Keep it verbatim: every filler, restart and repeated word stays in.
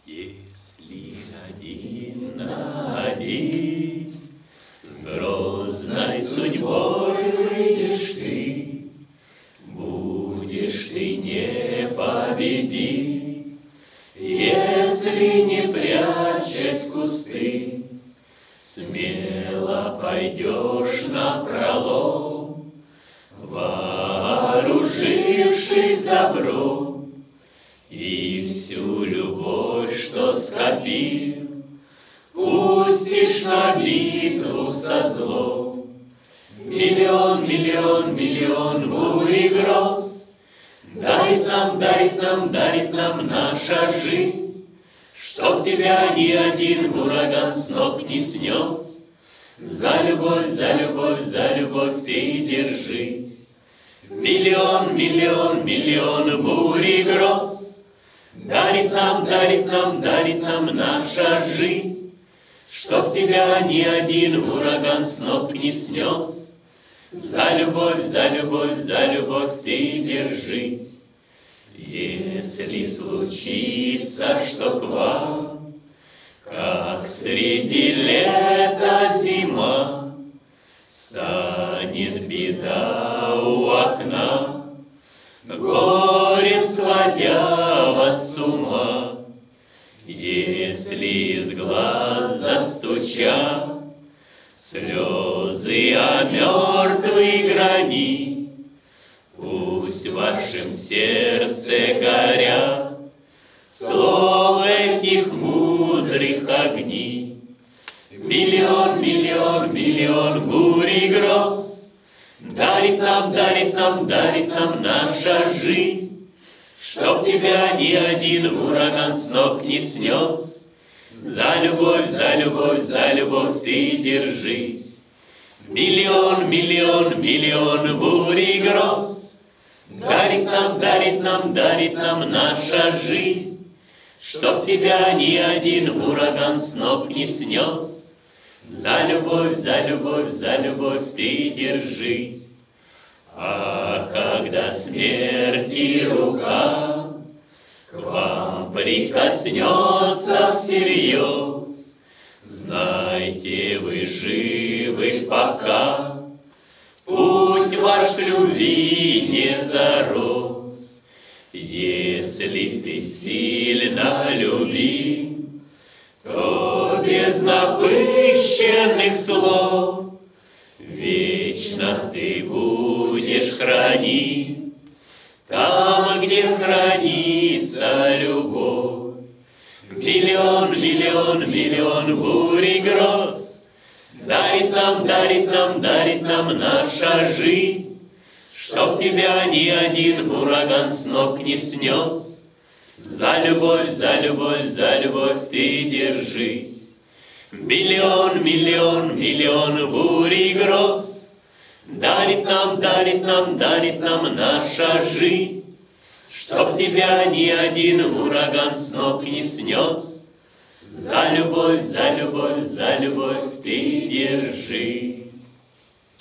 Если один на один с грозной судьбой выйдешь ты, будешь ты непобедим, если не прячась в кусты, смело пойдешь напролом, вооружившись добром. И всю любовь, что скопил, пустишь на битву со злом. Миллион, миллион, миллион бурь и гроз дарит нам, дарит нам, дарит нам наша жизнь, чтоб тебя ни один ураган с ног не снес. За любовь, за любовь, за любовь ты держись. Миллион, миллион, миллион бурь и гроз дарит нам, дарит нам, дарит нам наша жизнь, чтоб тебя ни один ураган с ног не снес. За любовь, за любовь, за любовь ты держись. Если случится, что к вам, как среди лета зима, станет беда у окна, горем сводя вас с ума, если из глаз застучат слезы о мертвый гранит, пусть в вашем сердце горят слов этих мудрых огней. Миллион, миллион, миллион бурь и гроз дарит нам, дарит нам, дарит нам наша жизнь, чтоб тебя ни один ураган с ног не снес. За любовь, за любовь, за любовь ты держись. Миллион, миллион, миллион бурь и гроз дарит нам, дарит нам, дарит нам наша жизнь, чтоб тебя ни один ураган с ног не снес. За любовь, за любовь, за любовь ты держись. А когда смерти рука к вам прикоснется всерьез, знайте, вы живы пока, путь ваш к любви не зарос. Если ты сильно любим, то без напыщенных слов вечно ты будешь хранить там, где хранится любовь. Миллион, миллион, миллион бурь и гроз дарит нам, дарит нам, дарит нам наша жизнь, чтоб тебя ни один ураган с ног не снес. За любовь, за любовь, за любовь ты держись. Миллион, миллион, миллион бурь и гроз дарит нам, дарит нам, дарит нам наша жизнь, чтоб тебя ни один ураган с ног не снес. За любовь, за любовь, за любовь ты держись.